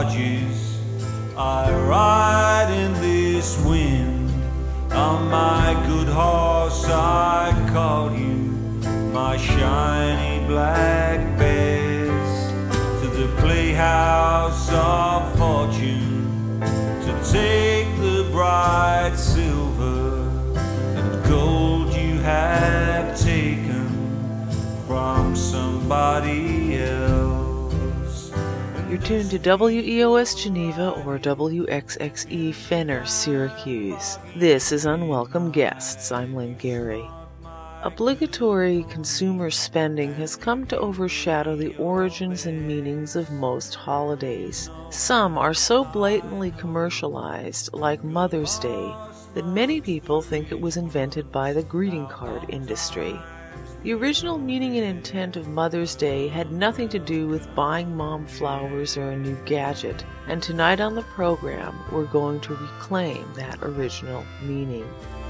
barges I ride in this wind. On my good horse I call you, my shiny black bears, to the playhouse of fortune, to take the bright silver and gold you have taken from somebody else. You're tuned to WEOS Geneva or WXXE Fenner, Syracuse. This is Unwelcome Guests. I'm Lynn Gary. Obligatory consumer spending has come to overshadow the origins and meanings of most holidays. Some are so blatantly commercialized, like Mother's Day, that many people think it was invented by the greeting card industry. The original meaning and intent of Mother's Day had nothing to do with buying mom flowers or a new gadget, and tonight on the program we're going to reclaim that original meaning.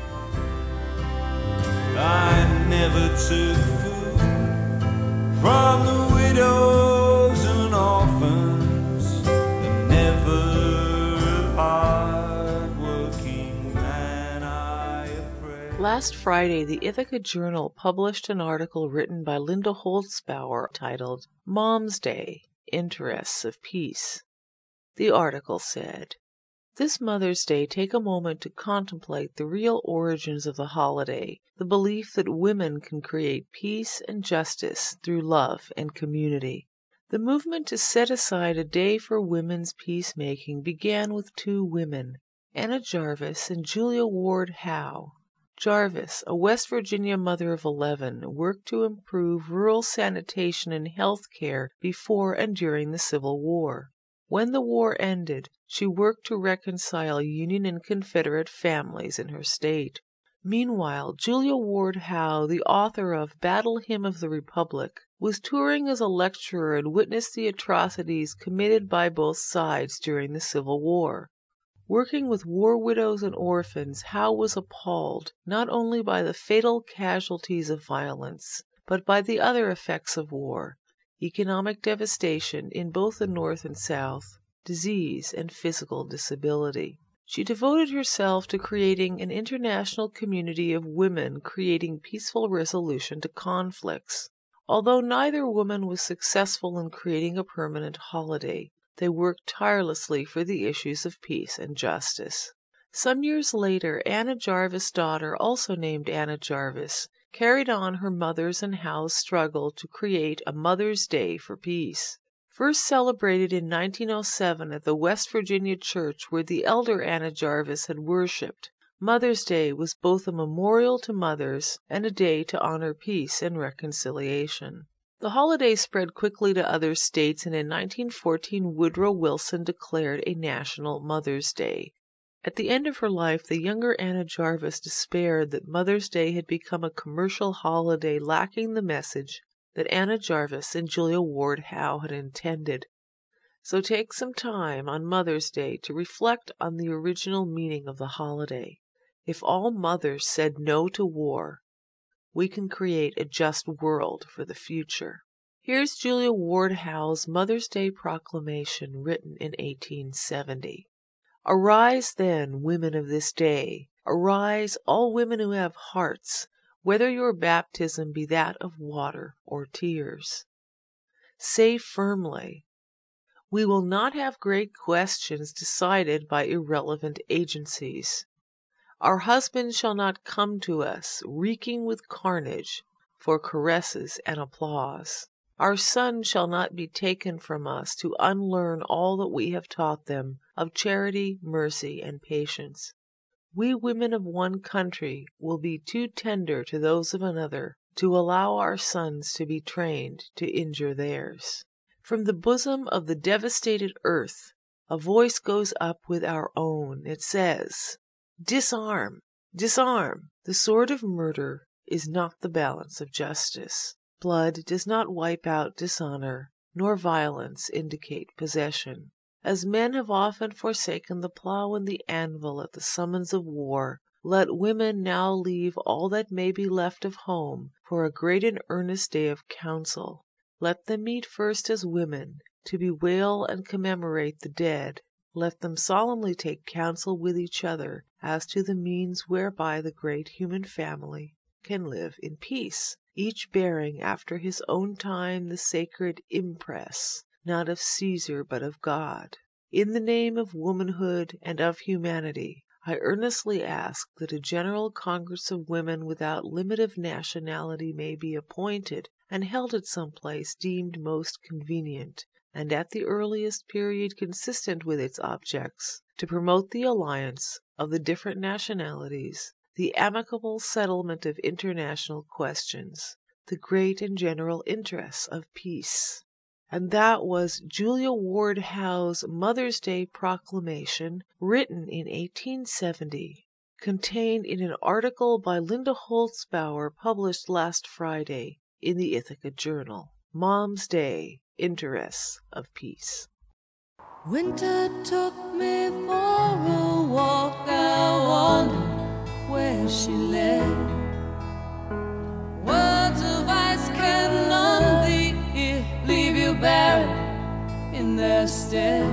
I never took food from the widows and orphans, and never a hard-working man I oppressed. Last Friday, the Ithaca Journal published an article written by Linda Holzbauer titled Mom's Day, Interests of Peace. The article said, "This Mother's Day, take a moment to contemplate the real origins of the holiday, the belief that women can create peace and justice through love and community. The movement to set aside a day for women's peacemaking began with two women, Anna Jarvis and Julia Ward Howe. Jarvis, a West Virginia mother of 11, worked to improve rural sanitation and health care before and during the Civil War. When the war ended, she worked to reconcile Union and Confederate families in her state. Meanwhile, Julia Ward Howe, the author of Battle Hymn of the Republic, was touring as a lecturer and witnessed the atrocities committed by both sides during the Civil War. Working with war widows and orphans, Howe was appalled not only by the fatal casualties of violence, but by the other effects of war, economic devastation in both the North and South, disease, and physical disability. She devoted herself to creating an international community of women creating peaceful resolution to conflicts. Although neither woman was successful in creating a permanent holiday, they worked tirelessly for the issues of peace and justice. Some years later, Anna Jarvis' daughter, also named Anna Jarvis, carried on her mother's and Howe's struggle to create a Mother's Day for peace. First celebrated in 1907 at the West Virginia church where the elder Anna Jarvis had worshipped, Mother's Day was both a memorial to mothers and a day to honor peace and reconciliation. The holiday spread quickly to other states, and in 1914 Woodrow Wilson declared a National Mother's Day. At the end of her life, the younger Anna Jarvis despaired that Mother's Day had become a commercial holiday lacking the message that Anna Jarvis and Julia Ward Howe had intended. So take some time on Mother's Day to reflect on the original meaning of the holiday. If all mothers said no to war, we can create a just world for the future. Here's Julia Ward Howe's Mother's Day proclamation written in 1870. Arise then, women of this day, arise, all women who have hearts, whether your baptism be that of water or tears. Say firmly, we will not have great questions decided by irrelevant agencies. Our husbands shall not come to us, reeking with carnage, for caresses and applause. Our sons shall not be taken from us to unlearn all that we have taught them of charity, mercy, and patience. We women of one country will be too tender to those of another to allow our sons to be trained to injure theirs. From the bosom of the devastated earth, a voice goes up with our own. It says, "Disarm! Disarm! The sword of murder is not the balance of justice. Blood does not wipe out dishonor, nor violence indicate possession. As men have often forsaken the plow and the anvil at the summons of war, let women now leave all that may be left of home for a great and earnest day of council. Let them meet first as women, to bewail and commemorate the dead, let them solemnly take counsel with each other as to the means whereby the great human family can live in peace, each bearing after his own time the sacred impress, not of Caesar but of God. In the name of womanhood and of humanity, I earnestly ask that a general Congress of Women without limit of nationality may be appointed and held at some place deemed most convenient, and at the earliest period consistent with its objects, to promote the alliance of the different nationalities, the amicable settlement of international questions, the great and general interests of peace. And that was Julia Ward Howe's Mother's Day Proclamation, written in 1870, contained in an article by Linda Holzbauer published last Friday in the Ithaca Journal. Mom's Day, Interests of Peace. Winter took me for a walk, I wondered where she led. Words of ice can numb thee, leave you buried in their stead.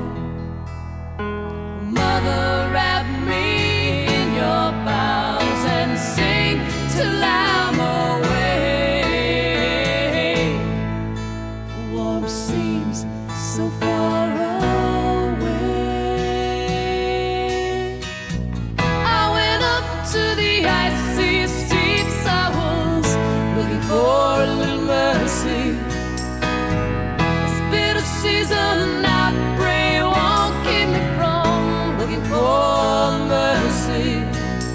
Mother, wrap me in your boughs and sing till I'm awake. Warmth seems so far away. I went up to the icy steeps, I was looking for a little mercy. Season I pray won't keep me from looking for mercy.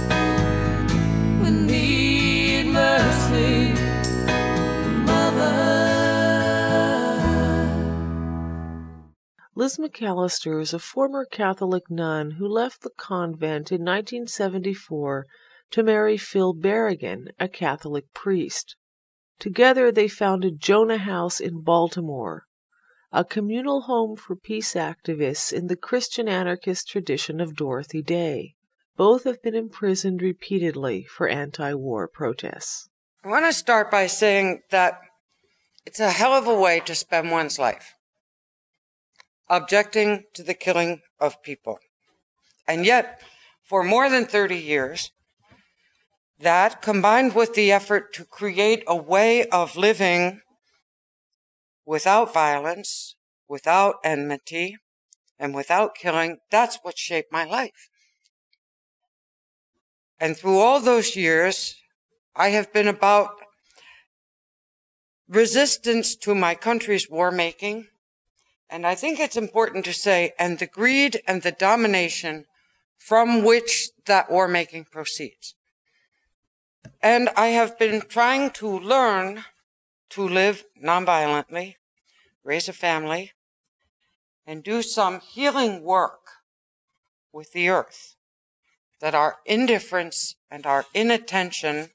We need mercy, Mother. Liz McAllister is a former Catholic nun who left the convent in 1974 to marry Phil Berrigan, a Catholic priest. Together they founded Jonah House in Baltimore, a communal home for peace activists in the Christian anarchist tradition of Dorothy Day. Both have been imprisoned repeatedly for anti-war protests. I want to start by saying that it's a hell of a way to spend one's life, objecting to the killing of people. And yet, for more than 30 years, that, combined with the effort to create a way of living without violence, without enmity, and without killing, that's what shaped my life. And through all those years, I have been about resistance to my country's war-making, and I think it's important to say, and the greed and the domination from which that war-making proceeds. And I have been trying to learn to live nonviolently, raise a family, and do some healing work with the earth, that our indifference and our inattention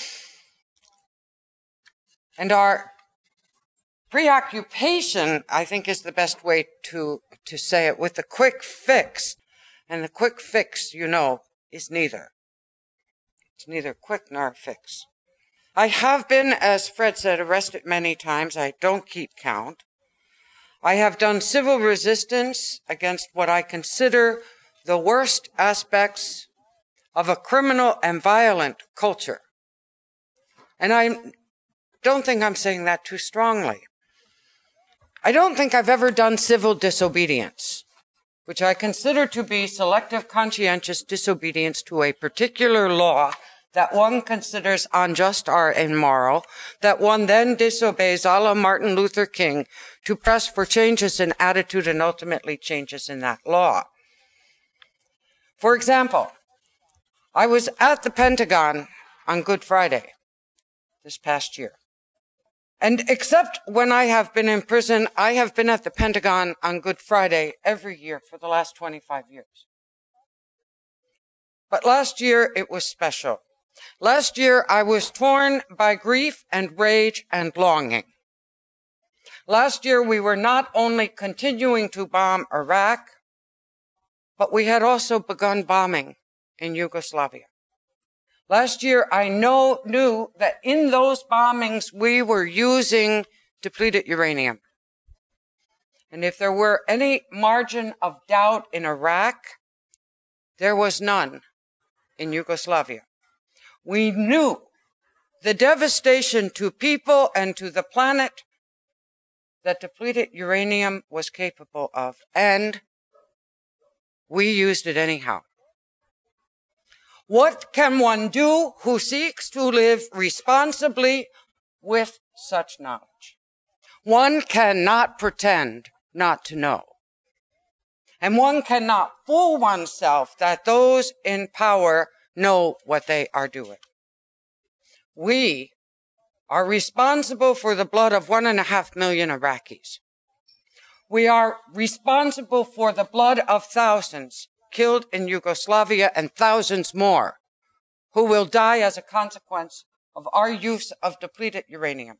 and our preoccupation, I think is the best way to say it, with the quick fix. And the quick fix, you know, is neither. It's neither quick nor fix. I have been, as Fred said, arrested many times. I don't keep count. I have done civil resistance against what I consider the worst aspects of a criminal and violent culture. And I don't think I'm saying that too strongly. I don't think I've ever done civil disobedience, which I consider to be selective conscientious disobedience to a particular law that one considers unjust or immoral, that one then disobeys a la Martin Luther King to press for changes in attitude and ultimately changes in that law. For example, I was at the Pentagon on Good Friday this past year. And except when I have been in prison, I have been at the Pentagon on Good Friday every year for the last 25 years. But last year it was special. Last year I was torn by grief and rage and longing. Last year we were not only continuing to bomb Iraq, but we had also begun bombing in Yugoslavia. Last year I knew that in those bombings we were using depleted uranium. And if there were any margin of doubt in Iraq, there was none in Yugoslavia. We knew the devastation to people and to the planet that depleted uranium was capable of, and we used it anyhow. What can one do who seeks to live responsibly with such knowledge? One cannot pretend not to know. And one cannot fool oneself that those in power know what they are doing. We are responsible for the blood of 1.5 million Iraqis. We are responsible for the blood of thousands killed in Yugoslavia and thousands more who will die as a consequence of our use of depleted uranium.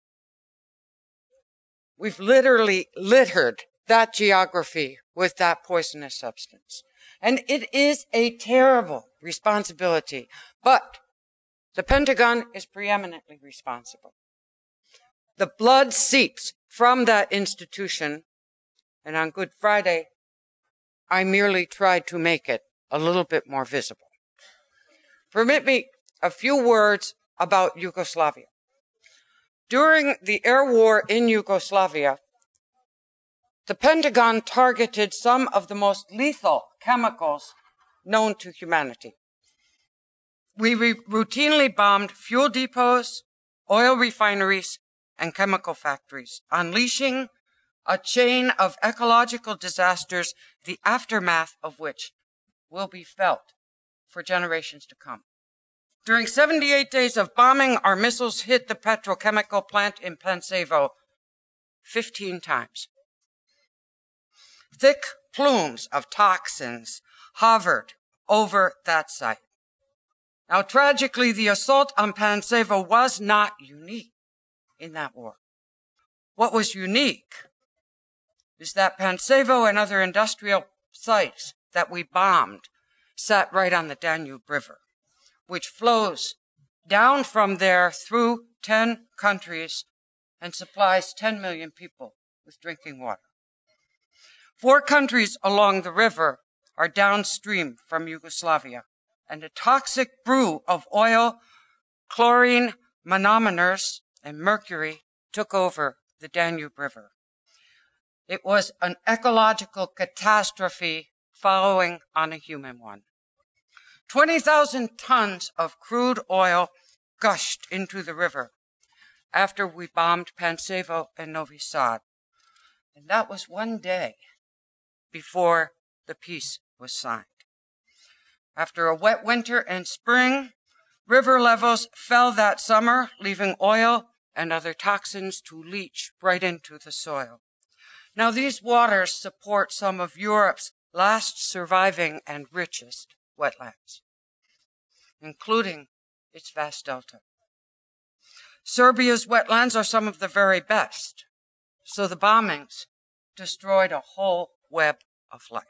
We've literally littered that geography with that poisonous substance. And it is a terrible responsibility, but the Pentagon is preeminently responsible. The blood seeps from that institution, and on Good Friday, I merely tried to make it a little bit more visible. Permit me a few words about Yugoslavia. During the air war in Yugoslavia, the Pentagon targeted some of the most lethal chemicals known to humanity. We routinely bombed fuel depots, oil refineries, and chemical factories, unleashing a chain of ecological disasters, the aftermath of which will be felt for generations to come. During 78 days of bombing, our missiles hit the petrochemical plant in Pančevo 15 times. Thick plumes of toxins hovered over that site. Now, tragically, the assault on Pančevo was not unique in that war. What was unique is that Pančevo and other industrial sites that we bombed sat right on the Danube River, which flows down from there through 10 countries and supplies 10 million people with drinking water. 4 countries along the river are downstream from Yugoslavia, and a toxic brew of oil, chlorine, monometers, and mercury took over the Danube River. It was an ecological catastrophe following on a human one. 20,000 tons of crude oil gushed into the river after we bombed Pančevo and Novi Sad. And that was one day before the peace was signed. After a wet winter and spring, river levels fell that summer, leaving oil and other toxins to leach right into the soil. Now, these waters support some of Europe's last surviving and richest wetlands, including its vast delta. Serbia's wetlands are some of the very best, so the bombings destroyed a whole web of life.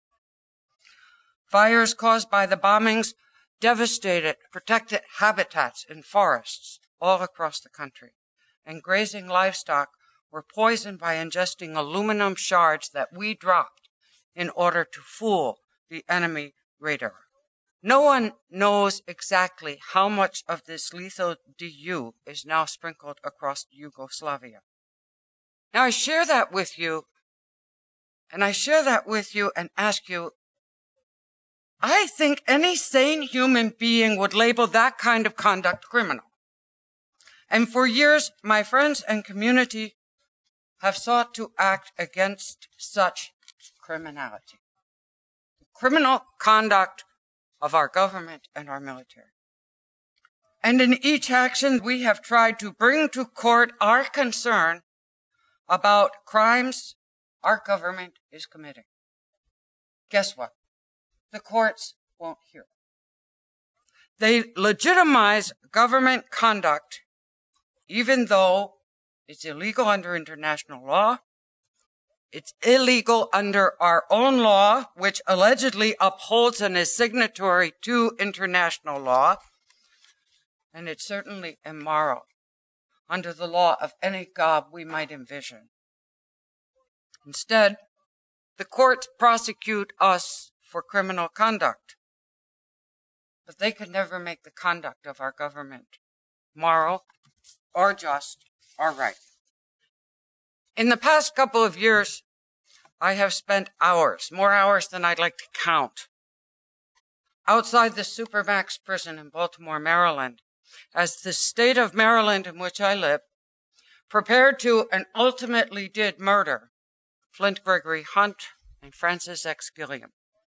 Fires caused by the bombings devastated protected habitats in forests all across the country, and grazing livestock were poisoned by ingesting aluminum shards that we dropped in order to fool the enemy radar. No one knows exactly how much of this lethal DU is now sprinkled across Yugoslavia. Now, I share that with you and ask you, I think any sane human being would label that kind of conduct criminal. And for years, my friends and community have sought to act against such criminality. The criminal conduct of our government and our military. And in each action, we have tried to bring to court our concern about crimes our government is committing. Guess what? The courts won't hear it. They legitimize government conduct even though it's illegal under international law. It's illegal under our own law, which allegedly upholds and is signatory to international law. And it's certainly immoral under the law of any god we might envision. Instead, the courts prosecute us for criminal conduct. But they could never make the conduct of our government moral or just or right. In the past couple of years, I have spent hours, more hours than I'd like to count, outside the Supermax prison in Baltimore, Maryland, as the state of Maryland in which I live prepared to and ultimately did murder Flint Gregory Hunt and Francis X. Gilliam.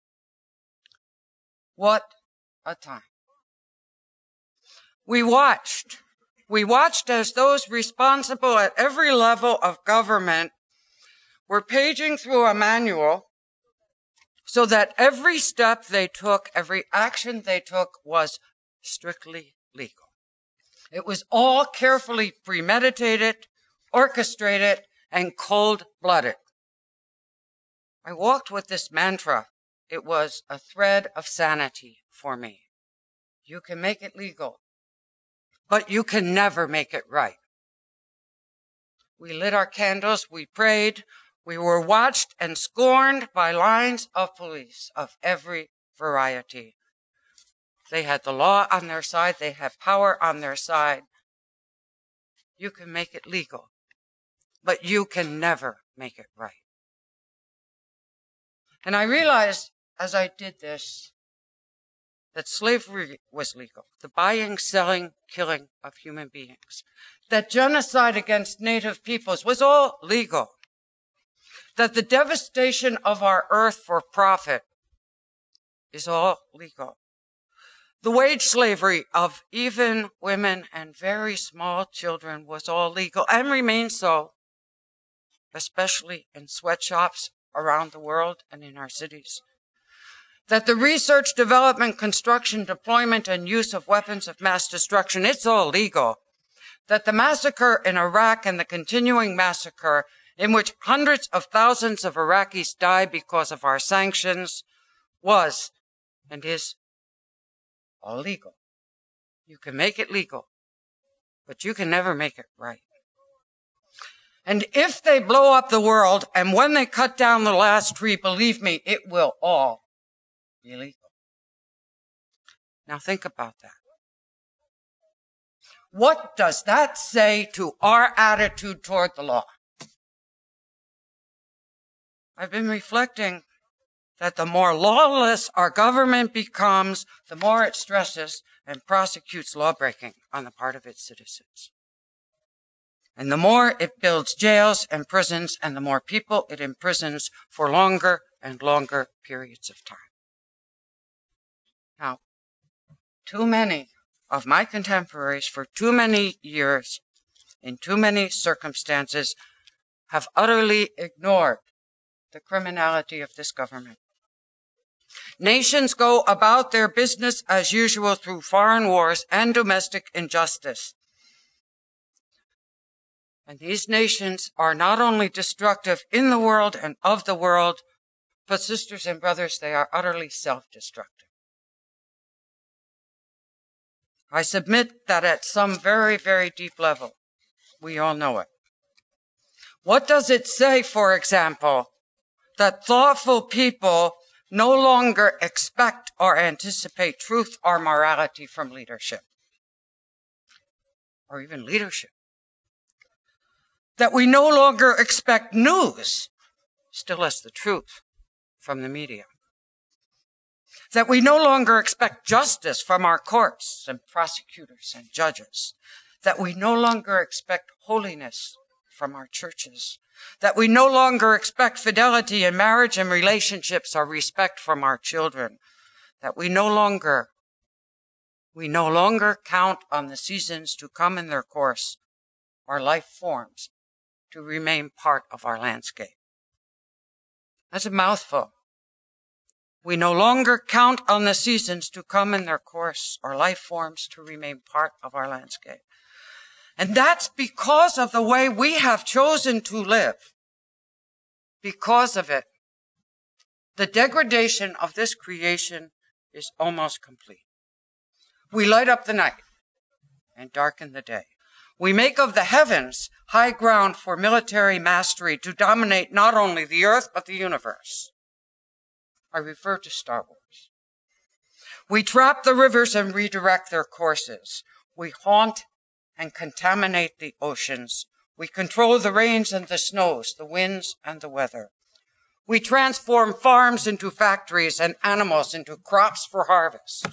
What a time. We watched as those responsible at every level of government were paging through a manual so that every step they took, every action they took was strictly legal. It was all carefully premeditated, orchestrated, and cold-blooded. I walked with this mantra. It was a thread of sanity for me. You can make it legal, but you can never make it right. We lit our candles, we prayed, we were watched and scorned by lines of police of every variety. They had the law on their side, they had power on their side. You can make it legal, but you can never make it right. And I realized as I did this that slavery was legal, the buying, selling, killing of human beings, that genocide against native peoples was all legal, that the devastation of our earth for profit is all legal. The wage slavery of even women and very small children was all legal and remains so, especially in sweatshops around the world and in our cities. That the research, development, construction, deployment, and use of weapons of mass destruction, it's all legal. That the massacre in Iraq and the continuing massacre in which hundreds of thousands of Iraqis died because of our sanctions was and is all legal. You can make it legal, but you can never make it right. And if they blow up the world, and when they cut down the last tree, believe me, it will all be legal. Now think about that. What does that say to our attitude toward the law? I've been reflecting that the more lawless our government becomes, the more it stresses and prosecutes lawbreaking on the part of its citizens. And the more it builds jails and prisons, and the more people it imprisons for longer and longer periods of time. Now, too many of my contemporaries for too many years, in too many circumstances, have utterly ignored the criminality of this government. Nations go about their business as usual through foreign wars and domestic injustice. And these nations are not only destructive in the world and of the world, but sisters and brothers, they are utterly self-destructive. I submit that at some very, very deep level, we all know it. What does it say, for example, that thoughtful people no longer expect or anticipate truth or morality from leadership, or even leadership? That we no longer expect news, still less the truth, from the media. That we no longer expect justice from our courts and prosecutors and judges. That we no longer expect holiness from our churches. That we no longer expect fidelity in marriage and relationships or respect from our children. That we no longer count on the seasons to come in their course, or life forms to remain part of our landscape. That's a mouthful. We no longer count on the seasons to come in their course, or life forms to remain part of our landscape. And that's because of the way we have chosen to live. Because of it, the degradation of this creation is almost complete. We light up the night and darken the day. We make of the heavens high ground for military mastery to dominate not only the earth, but the universe. I refer to Star Wars. We trap the rivers and redirect their courses. We haunt and contaminate the oceans. We control the rains and the snows, the winds and the weather. We transform farms into factories and animals into crops for harvest.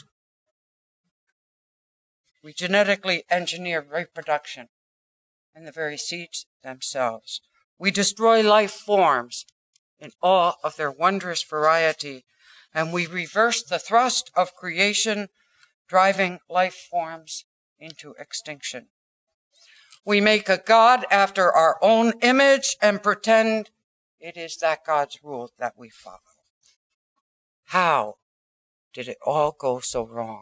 We genetically engineer reproduction and the very seeds themselves. We destroy life forms in all of their wondrous variety, and we reverse the thrust of creation, driving life forms into extinction. We make a God after our own image and pretend it is that God's rule that we follow. How did it all go so wrong?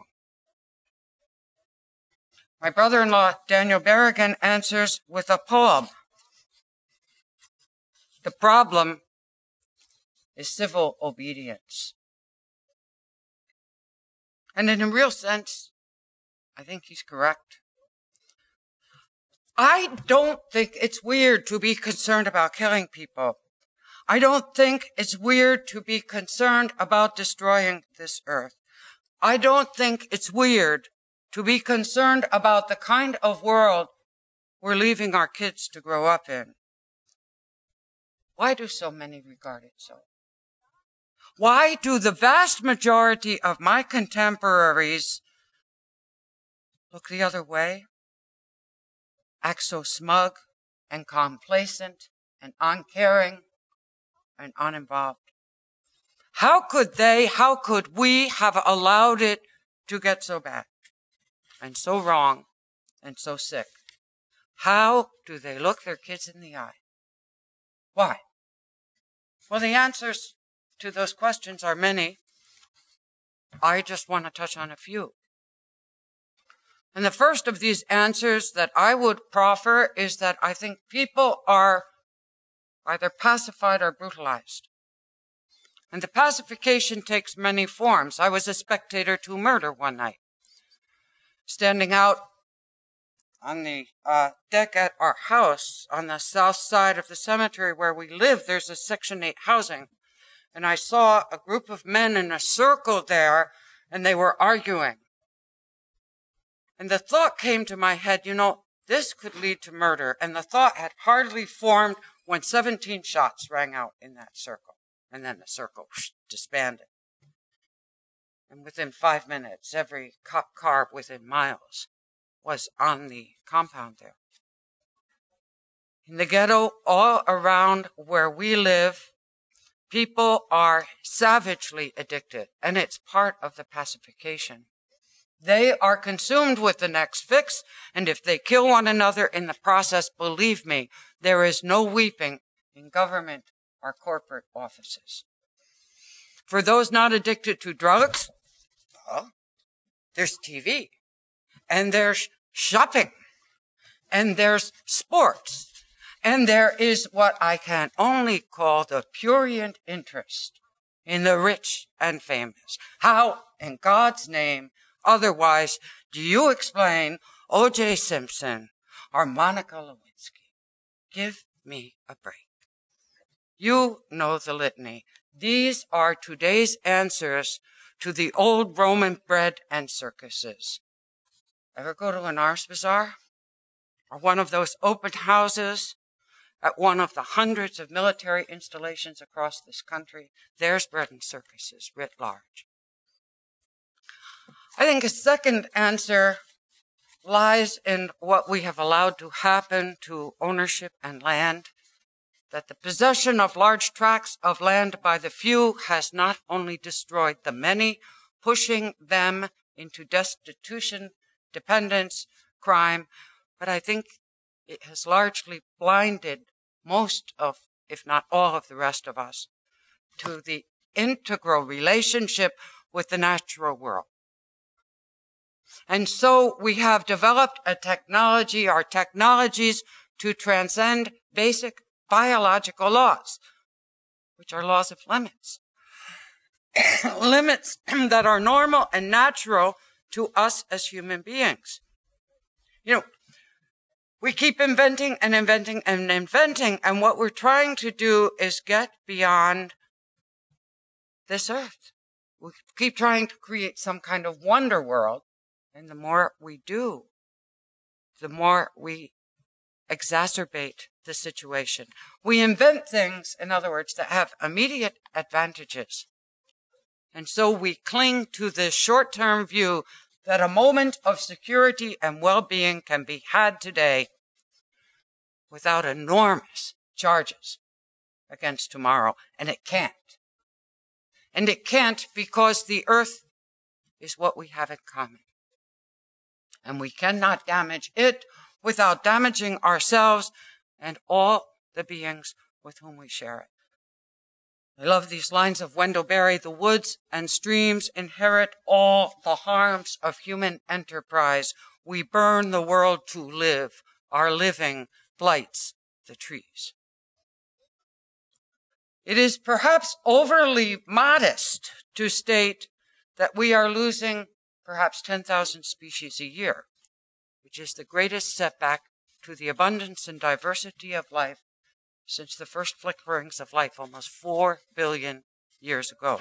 My brother-in-law, Daniel Berrigan, answers with a poem. The problem is civil obedience. And in a real sense, I think he's correct. I don't think it's weird to be concerned about killing people. I don't think it's weird to be concerned about destroying this earth. I don't think it's weird to be concerned about the kind of world we're leaving our kids to grow up in. Why do so many regard it so? Why do the vast majority of my contemporaries look the other way, act so smug and complacent and uncaring and uninvolved? How could we have allowed it to get so bad and so wrong and so sick? How do they look their kids in the eye? Why? Well, the answers to those questions are many. I just want to touch on a few. And the first of these answers that I would proffer is that I think people are either pacified or brutalized. And the pacification takes many forms. I was a spectator to murder one night. Standing out on the deck at our house on the south side of the cemetery where we live, there's a Section 8 housing. And I saw a group of men in a circle there, and they were arguing. And the thought came to my head, this could lead to murder. And the thought had hardly formed when 17 shots rang out in that circle. And then the circle disbanded. And within 5 minutes, every cop car within miles was on the compound there. In the ghetto, all around where we live, people are savagely addicted, and it's part of the pacification. They are consumed with the next fix, and if they kill one another in the process, believe me, there is no weeping in government or corporate offices. For those not addicted to drugs, well, there's TV, and there's shopping, and there's sports, and there is what I can only call the prurient interest in the rich and famous. How, in God's name, otherwise, do you explain O.J. Simpson or Monica Lewinsky? Give me a break. You know the litany. These are today's answers to the old Roman bread and circuses. Ever go to an Ars Bazaar or one of those open houses at one of the hundreds of military installations across this country? There's bread and circuses writ large. I think a second answer lies in what we have allowed to happen to ownership and land, that the possession of large tracts of land by the few has not only destroyed the many, pushing them into destitution, dependence, crime, but I think it has largely blinded most of, if not all of the rest of us, to the integral relationship with the natural world. And so we have developed a technology or technologies to transcend basic biological laws, which are laws of limits. Limits that are normal and natural to us as human beings. We keep inventing and inventing and inventing, and what we're trying to do is get beyond this earth. We keep trying to create some kind of wonder world, and the more we do, the more we exacerbate the situation. We invent things, in other words, that have immediate advantages. And so we cling to this short-term view that a moment of security and well-being can be had today without enormous charges against tomorrow. And it can't. And it can't because the earth is what we have in common. And we cannot damage it without damaging ourselves and all the beings with whom we share it. I love these lines of Wendell Berry. The woods and streams inherit all the harms of human enterprise. We burn the world to live. Our living blights the trees. It is perhaps overly modest to state that we are losing perhaps 10,000 species a year, which is the greatest setback to the abundance and diversity of life since the first flickerings of life almost 4 billion years ago.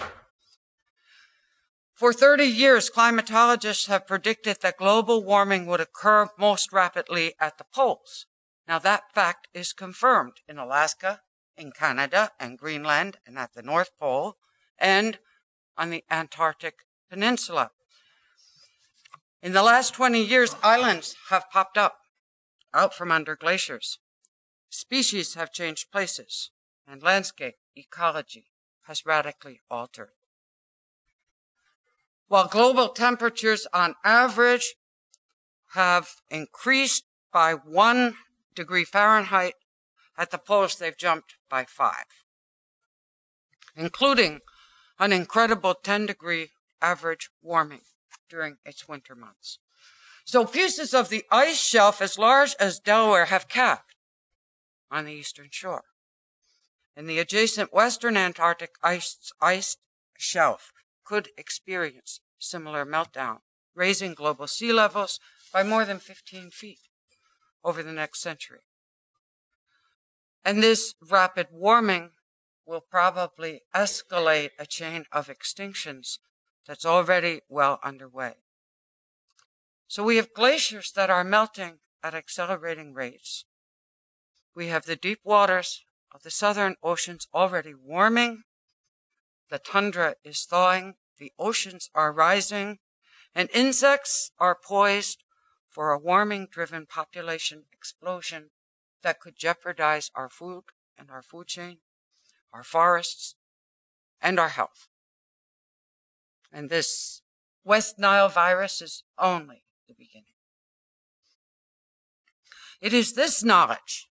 For 30 years, climatologists have predicted that global warming would occur most rapidly at the poles. Now that fact is confirmed in Alaska, in Canada and Greenland, and at the North Pole, and on the Antarctic Peninsula. In the last 20 years, islands have popped up out from under glaciers. Species have changed places, and landscape ecology has radically altered. While global temperatures on average have increased by 1 degree Fahrenheit, at the poles they've jumped by 5, including an incredible 10-degree average warming during its winter months. So pieces of the ice shelf as large as Delaware have capped on the eastern shore. And the adjacent western Antarctic ice shelf could experience similar meltdown, raising global sea levels by more than 15 feet over the next century. And this rapid warming will probably escalate a chain of extinctions that's already well underway. So we have glaciers that are melting at accelerating rates. We have the deep waters of the southern oceans already warming. The tundra is thawing. The oceans are rising. And insects are poised for a warming-driven population explosion that could jeopardize our food and our food chain, our forests, and our health. And this West Nile virus is only the beginning. It is this knowledge,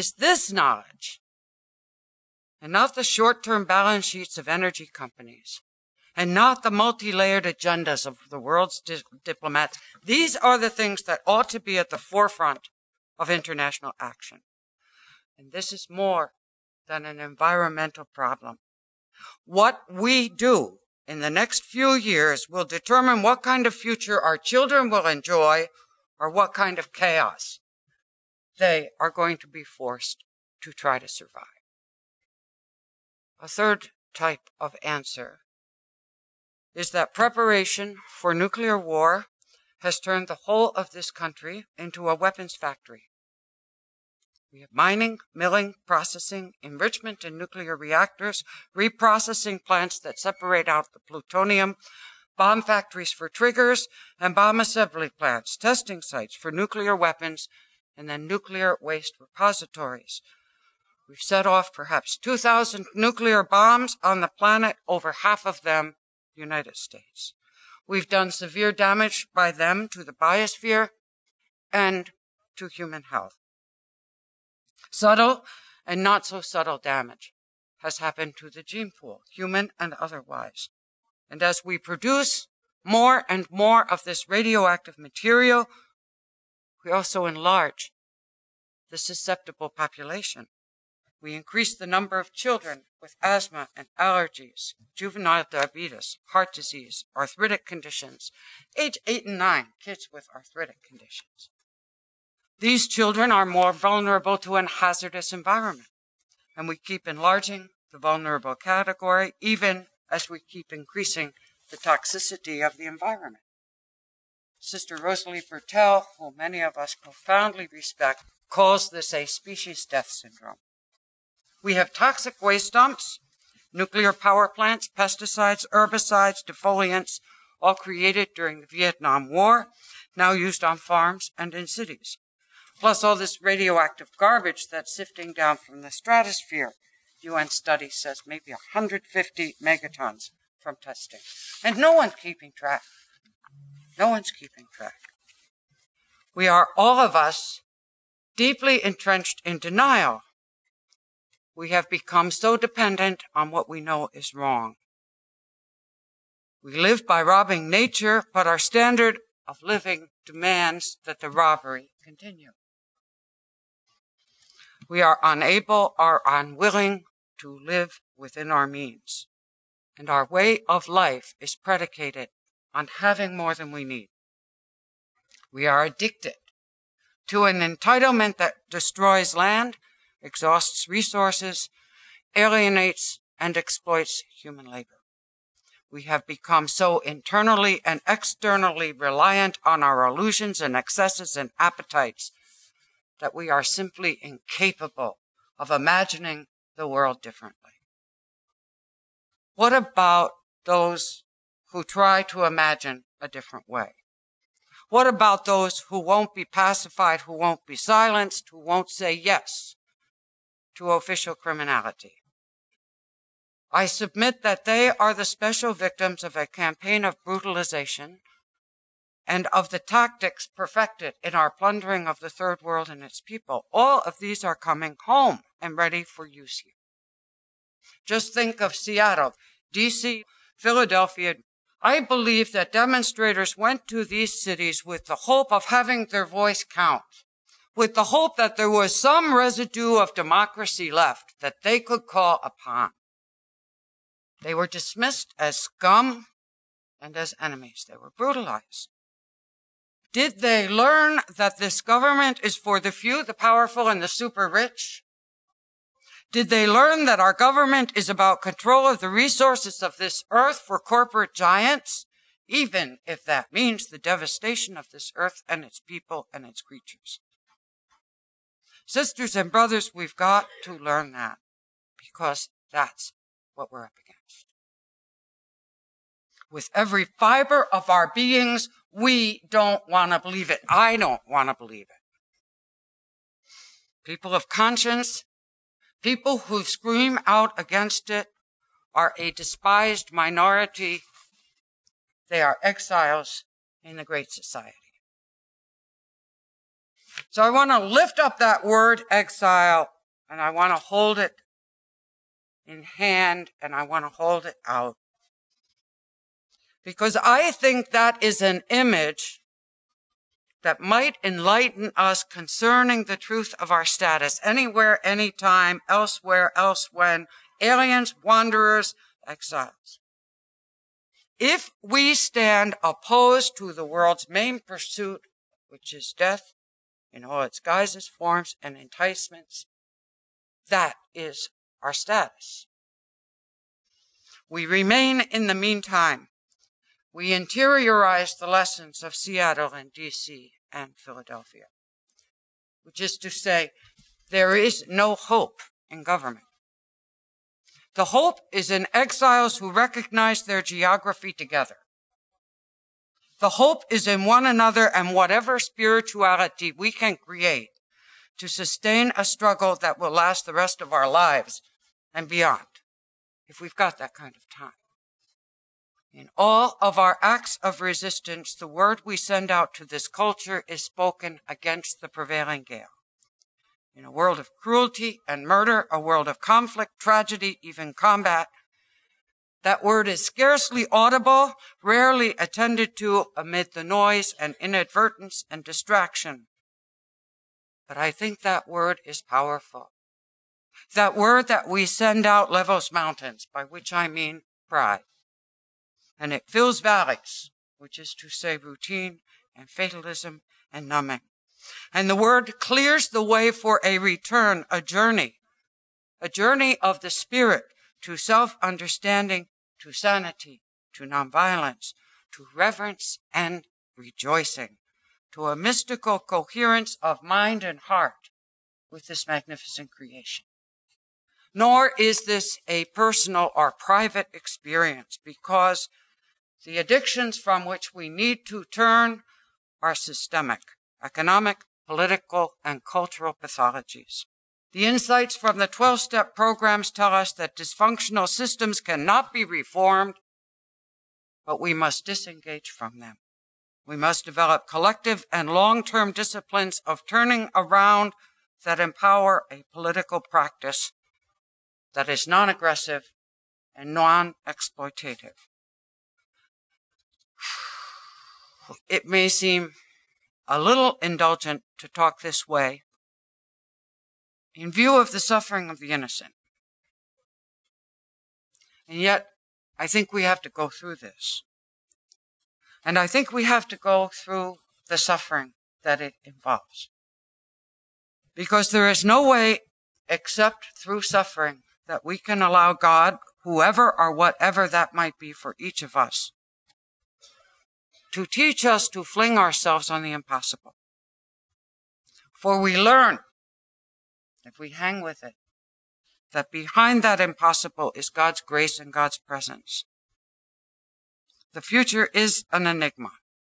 and not the short-term balance sheets of energy companies, and not the multi-layered agendas of the world's diplomats. These are the things that ought to be at the forefront of international action. And this is more than an environmental problem. What we do in the next few years will determine what kind of future our children will enjoy or what kind of chaos they are going to be forced to try to survive. A third type of answer is that preparation for nuclear war has turned the whole of this country into a weapons factory. We have mining, milling, processing, enrichment in nuclear reactors, reprocessing plants that separate out the plutonium, bomb factories for triggers, and bomb assembly plants, testing sites for nuclear weapons, and then nuclear waste repositories. We've set off perhaps 2,000 nuclear bombs on the planet, over half of them the United States. We've done severe damage by them to the biosphere and to human health. Subtle and not so subtle damage has happened to the gene pool, human and otherwise. And as we produce more and more of this radioactive material, we also enlarge the susceptible population. We increase the number of children with asthma and allergies, juvenile diabetes, heart disease, arthritic conditions, age 8 and 9, kids with arthritic conditions. These children are more vulnerable to a hazardous environment, and we keep enlarging the vulnerable category even as we keep increasing the toxicity of the environment. Sister Rosalie Bertell, who many of us profoundly respect, calls this a species death syndrome. We have toxic waste dumps, nuclear power plants, pesticides, herbicides, defoliants, all created during the Vietnam War, now used on farms and in cities. Plus all this radioactive garbage that's sifting down from the stratosphere. UN study says maybe 150 megatons from testing. And no one's keeping track. No one's keeping track. We are, all of us, deeply entrenched in denial. We have become so dependent on what we know is wrong. We live by robbing nature, but our standard of living demands that the robbery continue. We are unable or unwilling to live within our means, and our way of life is predicated on having more than we need. We are addicted to an entitlement that destroys land, exhausts resources, alienates and exploits human labor. We have become so internally and externally reliant on our illusions and excesses and appetites that we are simply incapable of imagining the world differently. What about those who try to imagine a different way? What about those who won't be pacified, who won't be silenced, who won't say yes to official criminality? I submit that they are the special victims of a campaign of brutalization and of the tactics perfected in our plundering of the third world and its people. All of these are coming home and ready for use here. Just think of Seattle, DC, Philadelphia. I believe that demonstrators went to these cities with the hope of having their voice count, with the hope that there was some residue of democracy left that they could call upon. They were dismissed as scum and as enemies. They were brutalized. Did they learn that this government is for the few, the powerful, and the super rich? Did they learn that our government is about control of the resources of this earth for corporate giants, even if that means the devastation of this earth and its people and its creatures? Sisters and brothers, we've got to learn that, because that's what we're up against. With every fiber of our beings, we don't want to believe it. I don't want to believe it. People of conscience, people who scream out against it, are a despised minority. They are exiles in the great society. So I want to lift up that word exile, and I want to hold it in hand, and I want to hold it out. Because I think that is an image that might enlighten us concerning the truth of our status anywhere, anytime, elsewhere, elsewhen, aliens, wanderers, exiles. If we stand opposed to the world's main pursuit, which is death in all its guises, forms, and enticements, that is our status. We remain in the meantime. We interiorize the lessons of Seattle and DC and Philadelphia, which is to say, there is no hope in government. The hope is in exiles who recognize their geography together. The hope is in one another and whatever spirituality we can create to sustain a struggle that will last the rest of our lives and beyond, if we've got that kind of time. In all of our acts of resistance, the word we send out to this culture is spoken against the prevailing gale. In a world of cruelty and murder, a world of conflict, tragedy, even combat, that word is scarcely audible, rarely attended to amid the noise and inadvertence and distraction. But I think that word is powerful. That word that we send out levels mountains, by which I mean pride. And it fills valleys, which is to say routine and fatalism and numbing. And the word clears the way for a return, a journey of the spirit to self-understanding, to sanity, to nonviolence, to reverence and rejoicing, to a mystical coherence of mind and heart with this magnificent creation. Nor is this a personal or private experience, because the addictions from which we need to turn are systemic, economic, political, and cultural pathologies. The insights from the 12-step programs tell us that dysfunctional systems cannot be reformed, but we must disengage from them. We must develop collective and long-term disciplines of turning around that empower a political practice that is non-aggressive and non-exploitative. It may seem a little indulgent to talk this way in view of the suffering of the innocent. And yet, I think we have to go through this. And I think we have to go through the suffering that it involves. Because there is no way except through suffering that we can allow God, whoever or whatever that might be for each of us, to teach us to fling ourselves on the impossible. For we learn, if we hang with it, that behind that impossible is God's grace and God's presence. The future is an enigma.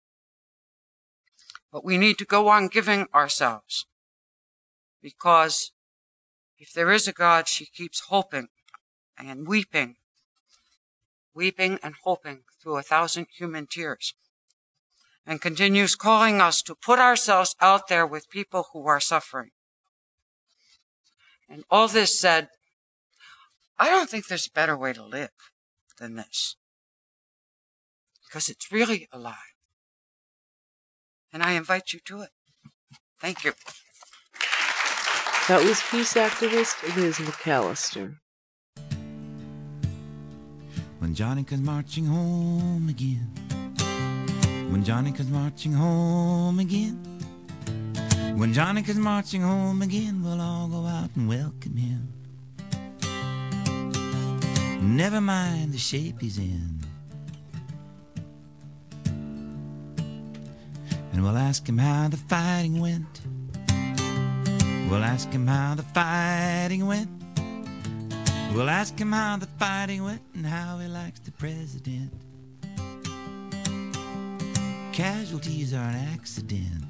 But we need to go on giving ourselves, because if there is a God, she keeps hoping and weeping and hoping through 1,000 human tears, and continues calling us to put ourselves out there with people who are suffering. And all this said, I don't think there's a better way to live than this, because it's really alive. And I invite you to it. Thank you. That was peace activist Liz McAllister. When Johnny comes marching home again, when Johnny comes marching home again, when Johnny comes marching home again, we'll all go out and welcome him. Never mind the shape he's in, and we'll ask him how the fighting went. We'll ask him how the fighting went. We'll ask him how the fighting went and how he likes the president. Casualties are an accident.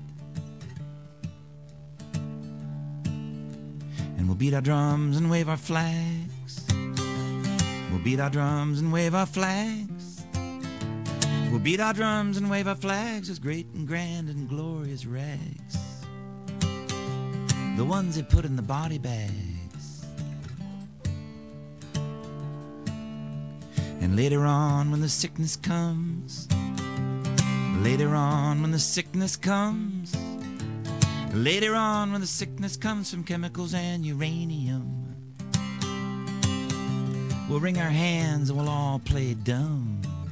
And we'll beat our drums and wave our flags. We'll beat our drums and wave our flags. We'll beat our drums and wave our flags as great and grand and glorious rags, the ones they put in the body bags. And later on when the sickness comes, later on when the sickness comes, later on when the sickness comes from chemicals and uranium, we'll wring our hands and we'll all play dumb.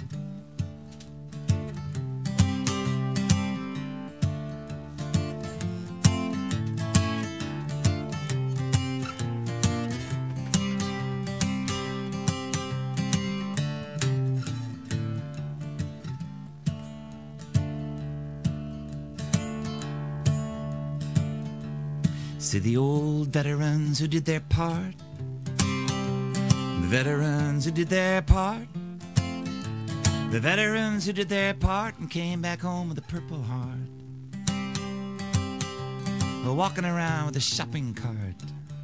See the old veterans who did their part, the veterans who did their part, the veterans who did their part and came back home with a Purple Heart, walking around with a shopping cart.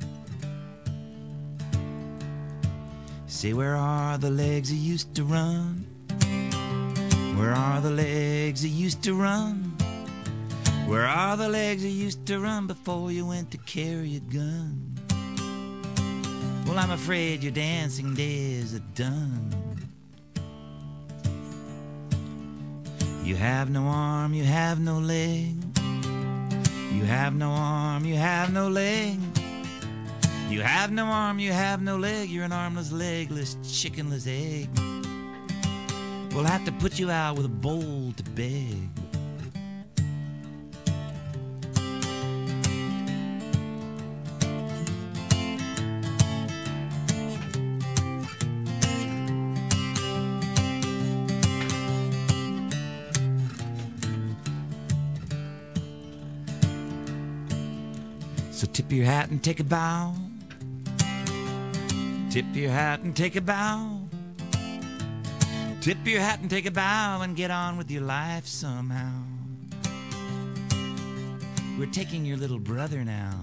Say, where are the legs that used to run? Where are the legs that used to run? Where are the legs you used to run before you went to carry a gun? Well, I'm afraid your dancing days are done. You have no arm, you have no leg. You have no arm, you have no leg. You have no arm, you have no leg. You're an armless, legless, chickenless egg. We'll have to put you out with a bowl to beg. So tip your hat and take a bow. Tip your hat and take a bow. Tip your hat and take a bow and get on with your life somehow. We're taking your little brother now.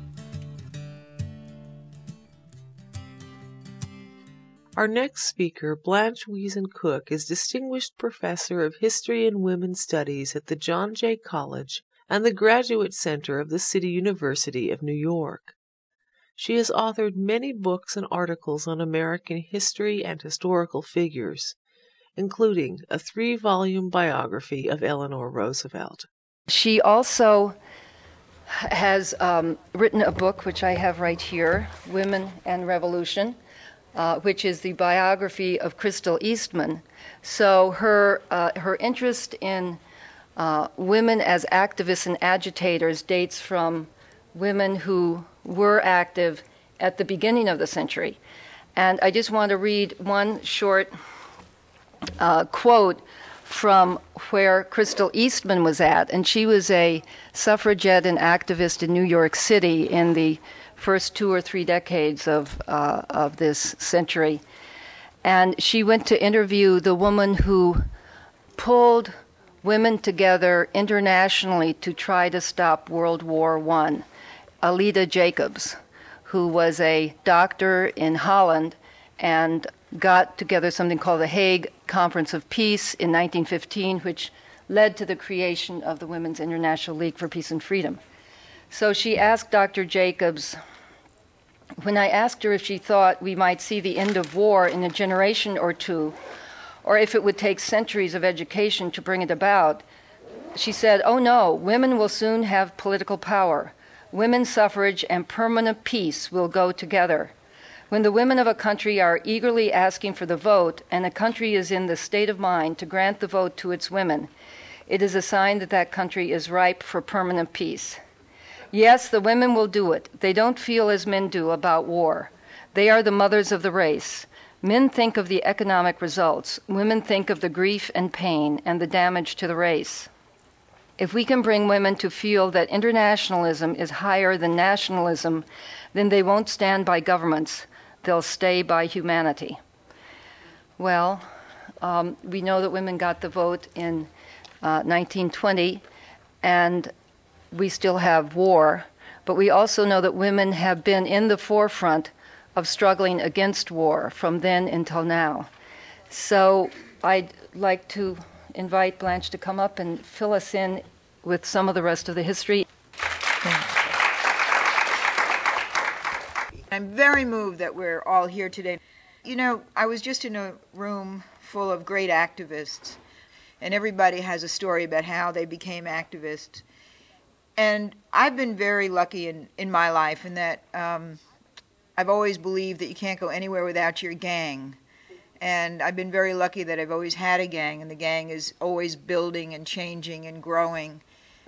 Our next speaker, Blanche Wiesen Cook, is Distinguished Professor of History and Women's Studies at the John Jay College and the Graduate Center of the City University of New York. She has authored many books and articles on American history and historical figures, including a 3-volume biography of Eleanor Roosevelt. She also has written a book, which I have right here, Women and Revolution, which is the biography of Crystal Eastman. So her interest in women as activists and agitators dates from women who were active at the beginning of the century. And I just want to read one short quote from where Crystal Eastman was at. And she was a suffragette and activist in New York City in the first 2 or 3 decades of this century. And she went to interview the woman who pulled women together internationally to try to stop World War I, Alida Jacobs, who was a doctor in Holland and got together something called the Hague Conference of Peace in 1915, which led to the creation of the Women's International League for Peace and Freedom. So she asked Dr. Jacobs, when I asked her if she thought we might see the end of war in a generation or two, or if it would take centuries of education to bring it about, she said, "Oh no, women will soon have political power. Women's suffrage and permanent peace will go together. When the women of a country are eagerly asking for the vote, and a country is in the state of mind to grant the vote to its women, it is a sign that that country is ripe for permanent peace. Yes, the women will do it. They don't feel as men do about war. They are the mothers of the race. Men think of the economic results. Women think of the grief and pain and the damage to the race. If we can bring women to feel that internationalism is higher than nationalism, then they won't stand by governments. They'll stay by humanity." Well, we know that women got the vote in 1920, and we still have war, but we also know that women have been in the forefront of struggling against war from then until now. So I'd like to invite Blanche to come up and fill us in with some of the rest of the history. I'm very moved that we're all here today. You know, I was just in a room full of great activists, and everybody has a story about how they became activists. And I've been very lucky in my life in that I've always believed that you can't go anywhere without your gang. And I've been very lucky that I've always had a gang, and the gang is always building and changing and growing.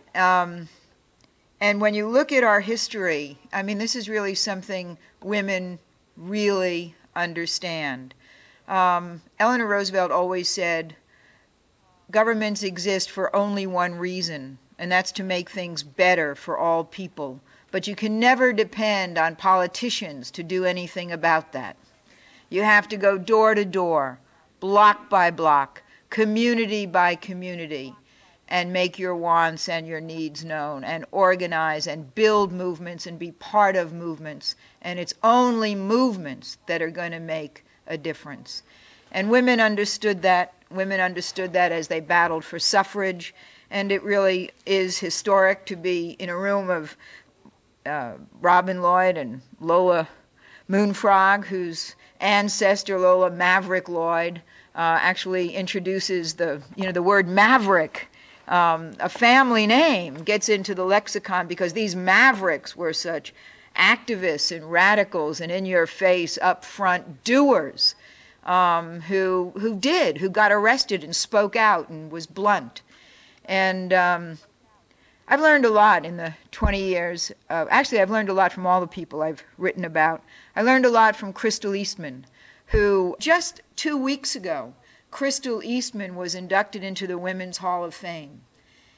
And when you look at our history, I mean, this is really something women really understand. Eleanor Roosevelt always said, governments exist for only one reason, and that's to make things better for all people. But you can never depend on politicians to do anything about that. You have to go door to door, block by block, community by community, and make your wants and your needs known, and organize and build movements and be part of movements. And it's only movements that are going to make a difference. And women understood that. Women understood that as they battled for suffrage. And it really is historic to be in a room of Robin Lloyd and Lola Moonfrog, whose ancestor, Lola Maverick Lloyd, actually introduces the word maverick. A family name gets into the lexicon because these mavericks were such activists and radicals and in-your-face, up-front doers who got arrested and spoke out and was blunt. And I've learned a lot in the 20 years. Actually, I've learned a lot from all the people I've written about. I learned a lot from Crystal Eastman, who just 2 weeks ago, Crystal Eastman was inducted into the Women's Hall of Fame.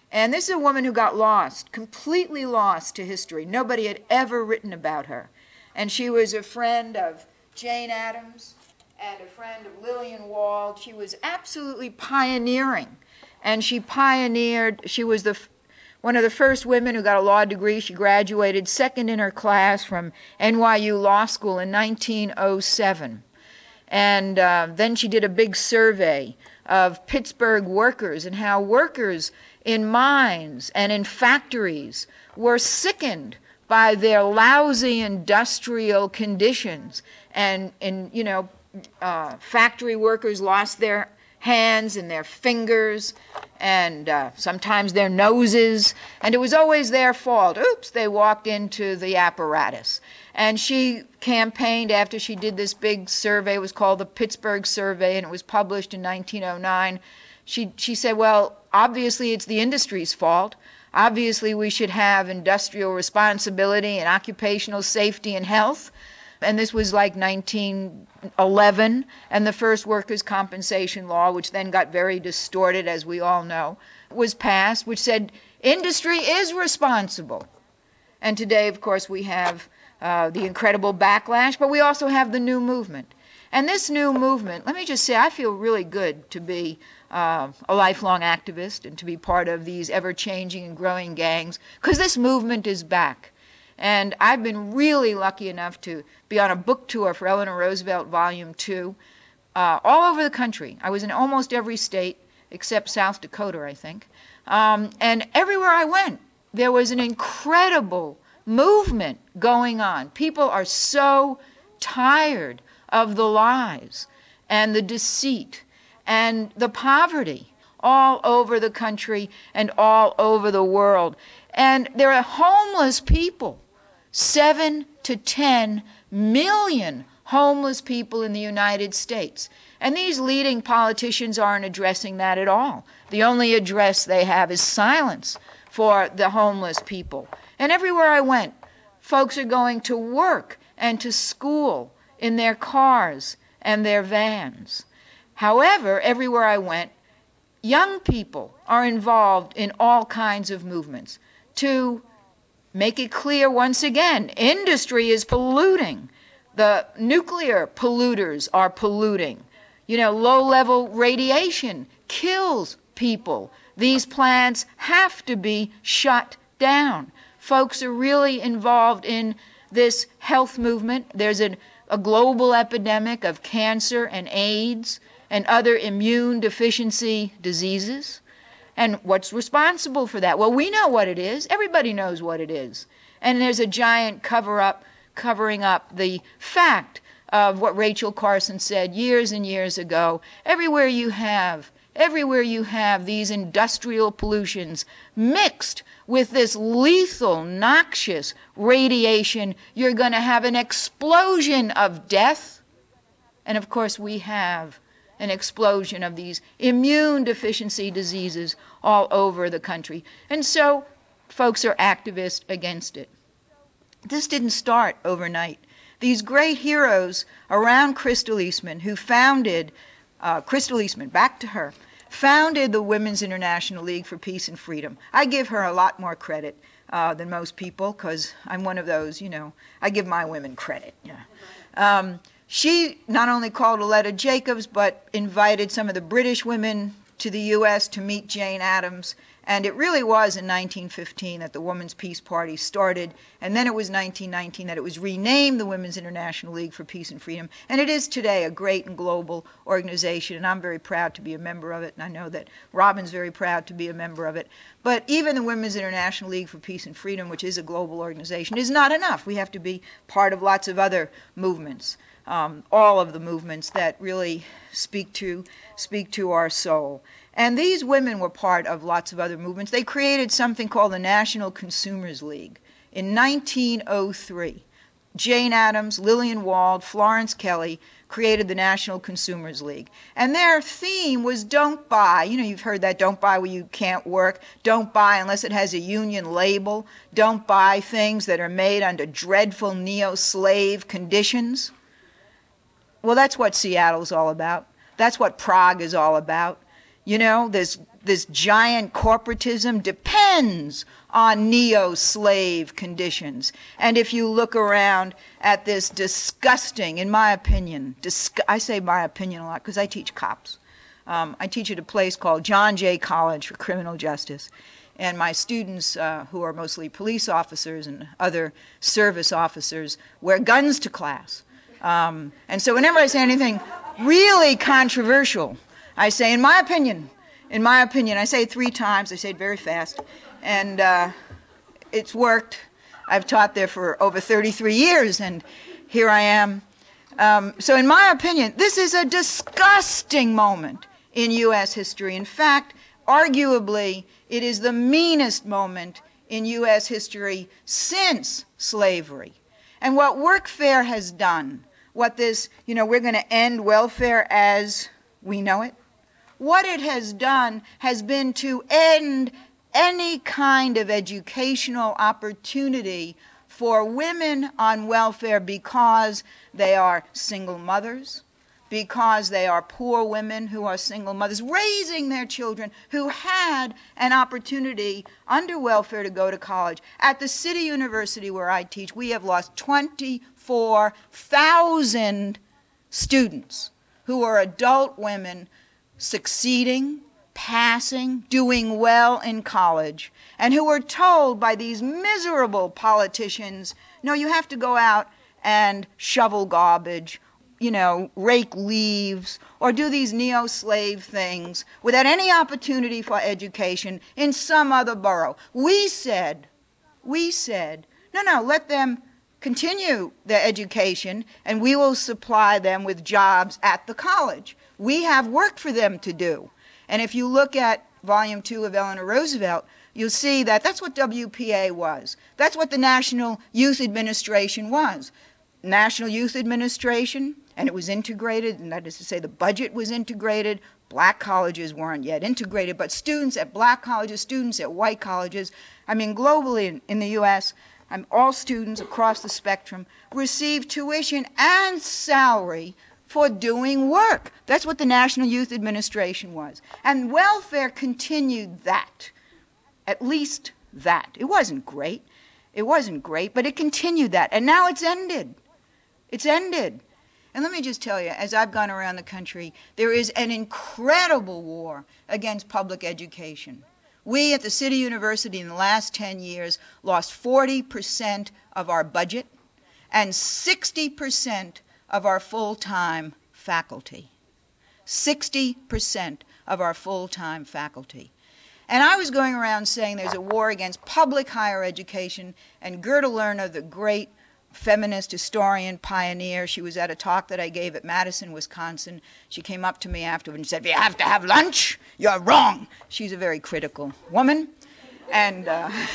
And this is a woman who got lost, completely lost to history. Nobody had ever written about her. And she was a friend of Jane Addams and a friend of Lillian Wald. She was absolutely pioneering. And she was one of the first women who got a law degree. She graduated second in her class from NYU Law School in 1907. And then she did a big survey of Pittsburgh workers and how workers in mines and in factories were sickened by their lousy industrial conditions. And factory workers lost their hands and their fingers and sometimes their noses, and it was always their fault. Oops, they walked into the apparatus. And she campaigned after she did this big survey. It was called the Pittsburgh Survey, and it was published in 1909. She said, well, obviously it's the industry's fault. Obviously we should have industrial responsibility and occupational safety and health. And this was like 1911, and the first workers' compensation law, which then got very distorted, as we all know, was passed, which said industry is responsible. And today, of course, we have the incredible backlash, but we also have the new movement. And this new movement, let me just say, I feel really good to be a lifelong activist and to be part of these ever-changing and growing gangs, because this movement is back. And I've been really lucky enough to be on a book tour for Eleanor Roosevelt Volume 2 all over the country. I was in almost every state except South Dakota, I think. And everywhere I went, there was an incredible movement going on. People are so tired of the lies and the deceit and the poverty all over the country and all over the world. And there are homeless people. 7 to 10 million homeless people in the United States. And these leading politicians aren't addressing that at all. The only address they have is silence for the homeless people. And everywhere I went, folks are going to work and to school in their cars and their vans. However, everywhere I went, young people are involved in all kinds of movements to make it clear once again, industry is polluting. The nuclear polluters are polluting. Low-level radiation kills people. These plants have to be shut down. Folks are really involved in this health movement. There's a global epidemic of cancer and AIDS and other immune deficiency diseases. And what's responsible for that? Well, we know what it is. Everybody knows what it is. And there's a giant covering up the fact of what Rachel Carson said years and years ago. Everywhere you have these industrial pollutions mixed with this lethal, noxious radiation, you're going to have an explosion of death. And of course, we have an explosion of these immune deficiency diseases all over the country. And so folks are activists against it. This didn't start overnight. These great heroes around Crystal Eastman, who founded, Crystal Eastman, back to her, founded the Women's International League for Peace and Freedom. I give her a lot more credit than most people, because I'm one of those, I give my women credit. Yeah. She not only called Aletta Jacobs, but invited some of the British women to the U.S. to meet Jane Addams. And it really was in 1915 that the Women's Peace Party started. And then it was 1919 that it was renamed the Women's International League for Peace and Freedom. And it is today a great and global organization. And I'm very proud to be a member of it. And I know that Robin's very proud to be a member of it. But even the Women's International League for Peace and Freedom, which is a global organization, is not enough. We have to be part of lots of other movements. All of the movements that really speak to our soul. And these women were part of lots of other movements. They created something called the National Consumers League in 1903. Jane Addams, Lillian Wald, Florence Kelley created the National Consumers League. And their theme was don't buy. You've heard that, don't buy where you can't work. Don't buy unless it has a union label. Don't buy things that are made under dreadful neo-slave conditions. Well, that's what Seattle's all about. That's what Prague is all about. You know, this giant corporatism depends on neo-slave conditions. And if you look around at this disgusting, in my opinion, I say my opinion a lot because I teach cops. I teach at a place called John Jay College for Criminal Justice. And my students, who are mostly police officers and other service officers, wear guns to class. And so whenever I say anything really controversial, I say, in my opinion, I say it 3 times, I say it very fast, and it's worked. I've taught there for over 33 years, and here I am. So in my opinion, this is a disgusting moment in U.S. history. In fact, arguably, it is the meanest moment in U.S. history since slavery. And what workfare has done, what this, we're going to end welfare as we know it, what it has done has been to end any kind of educational opportunity for women on welfare because they are single mothers, because they are poor women who are single mothers raising their children who had an opportunity under welfare to go to college. At the City University where I teach, we have lost 24,000 students who are adult women succeeding, passing, doing well in college, and who were told by these miserable politicians, no, you have to go out and shovel garbage, rake leaves, or do these neo-slave things without any opportunity for education in some other borough. We said, no, let them continue their education, and we will supply them with jobs at the college. We have work for them to do. And if you look at Volume 2 of Eleanor Roosevelt, you'll see that that's what WPA was. That's what the National Youth Administration was. National Youth Administration, and it was integrated, and that is to say the budget was integrated. Black colleges weren't yet integrated, but students at black colleges, students at white colleges, globally in the U.S., all students across the spectrum receive tuition and salary for doing work. That's what the National Youth Administration was. And welfare continued that, at least that. It wasn't great, but it continued that. And now it's ended. It's ended. And let me just tell you, as I've gone around the country, there is an incredible war against public education. We at the City University in the last 10 years lost 40% of our budget and 60% of our full-time faculty. 60% of our full-time faculty. And I was going around saying there's a war against public higher education, and Gerda Lerner, the great feminist historian pioneer, she was at a talk that I gave at Madison, Wisconsin. She came up to me afterward and said, "You have to have lunch? You're wrong." She's a very critical woman. And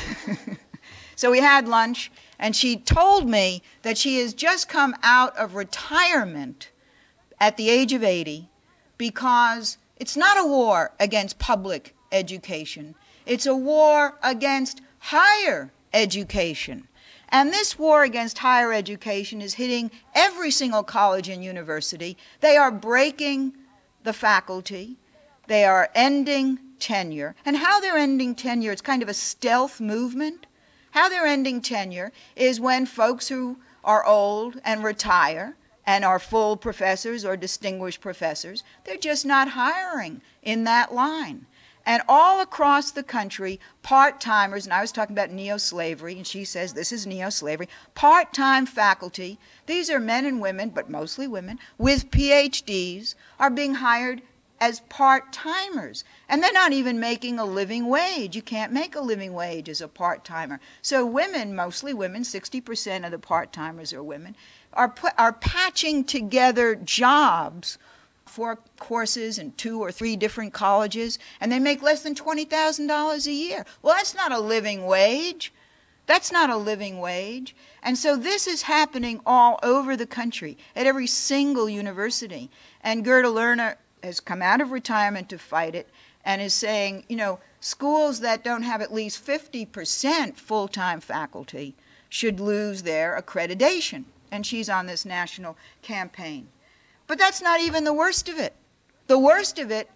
so we had lunch, and she told me that she has just come out of retirement at the age of 80 because it's not a war against public education. It's a war against higher education. And this war against higher education is hitting every single college and university. They are breaking the faculty. They are ending tenure. And how they're ending tenure, it's kind of a stealth movement. How they're ending tenure is when folks who are old and retire and are full professors or distinguished professors, they're just not hiring in that line. And all across the country, part-timers, and I was talking about neo-slavery, and she says this is neo-slavery, part-time faculty, these are men and women, but mostly women, with PhDs, are being hired as part-timers. And they're not even making a living wage. You can't make a living wage as a part-timer. So women, mostly women, 60% of the part-timers are women, are patching together jobs for courses in 2 or 3 different colleges, and they make less than $20,000 a year. Well, that's not a living wage. That's not a living wage. And so this is happening all over the country, at every single university. And Gerda Lerner has come out of retirement to fight it and is saying, schools that don't have at least 50% full-time faculty should lose their accreditation. And she's on this national campaign. But that's not even the worst of it. The worst of it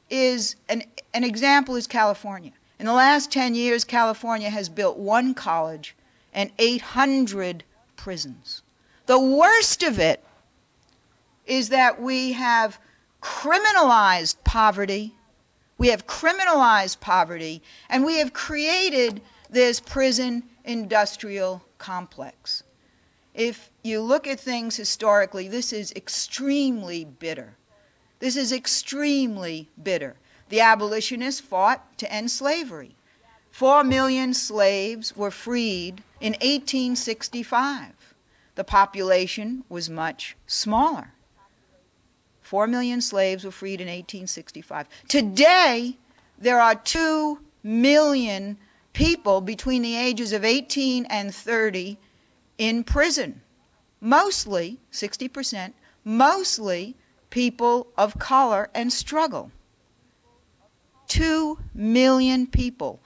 is, an example is California. In the last 10 years, California has built 1 college and 800 prisons. The worst of it is that we have criminalized poverty. We have criminalized poverty, and we have created this prison industrial complex. If you look at things historically, this is extremely bitter. This is extremely bitter. The abolitionists fought to end slavery. 4 million slaves were freed in 1865. The population was much smaller. 4 million slaves were freed in 1865. Today, there are 2 million people between the ages of 18 and 30 in prison. Mostly, 60%, mostly people of color and struggle. 2 million people.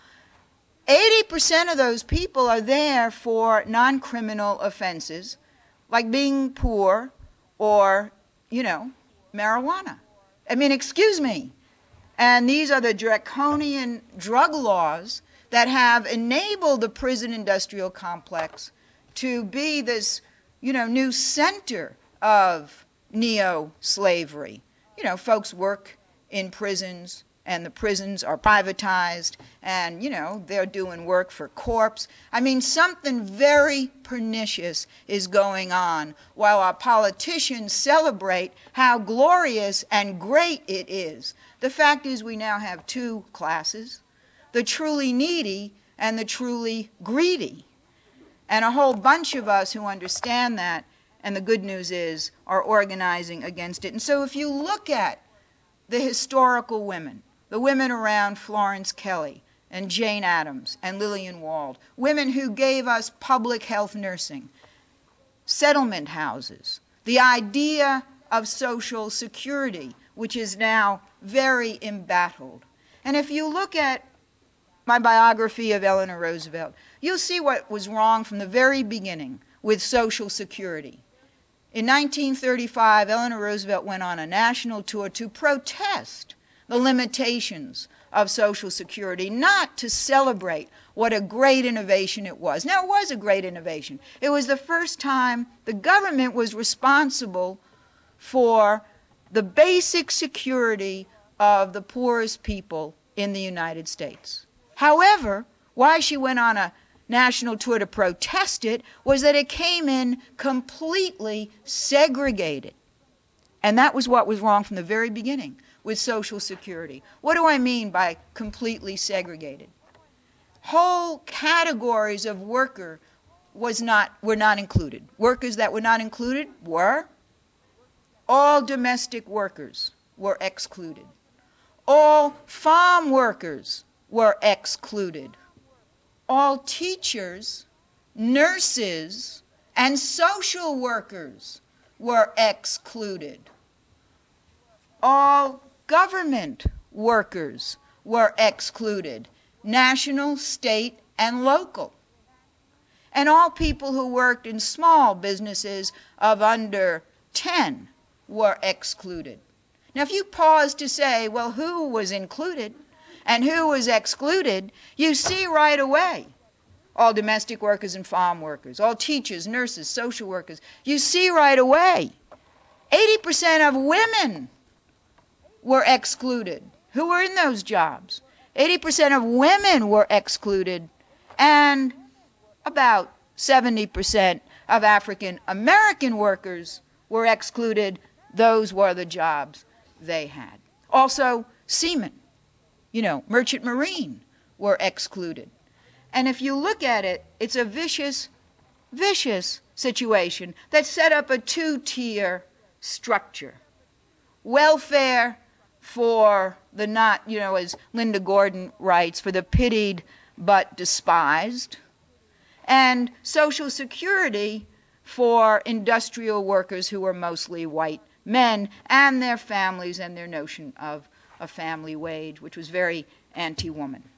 80% of those people are there for non-criminal offenses, like being poor or, marijuana. I mean, excuse me. And these are the draconian drug laws that have enabled the prison industrial complex to be this, new center of neo-slavery. Folks work in prisons, and the prisons are privatized, and, they're doing work for corpse. I mean, something very pernicious is going on while our politicians celebrate how glorious and great it is. The fact is we now have 2 classes, the truly needy and the truly greedy. And a whole bunch of us who understand that, and the good news is, are organizing against it. And so if you look at the historical women, the women around Florence Kelley and Jane Addams and Lillian Wald, women who gave us public health nursing, settlement houses, the idea of Social Security, which is now very embattled. And if you look at my biography of Eleanor Roosevelt, you'll see what was wrong from the very beginning with Social Security. In 1935, Eleanor Roosevelt went on a national tour to protest the limitations of Social Security, not to celebrate what a great innovation it was. Now, it was a great innovation. It was the first time the government was responsible for the basic security of the poorest people in the United States. However, why she went on a national tour to protest it was that it came in completely segregated. And that was what was wrong from the very beginning with Social Security. What do I mean by completely segregated? Whole categories of worker were not included. Workers that were not included were all domestic workers were excluded. All farm workers were excluded. All teachers, nurses, and social workers were excluded. All government workers were excluded, national, state, and local. And all people who worked in small businesses of under 10 were excluded. Now, if you pause to say, well, who was included and who was excluded, you see right away all domestic workers and farm workers, all teachers, nurses, social workers. You see right away 80% of women were excluded. Who were in those jobs? 80% of women were excluded, and about 70% of African American workers were excluded. Those were the jobs they had. Also, seamen, merchant marine were excluded. And if you look at it, it's a vicious, vicious situation that set up a 2-tier structure. Welfare for the not, as Linda Gordon writes, for the pitied but despised, and Social Security for industrial workers who were mostly white men and their families and their notion of a family wage, which was very anti-woman.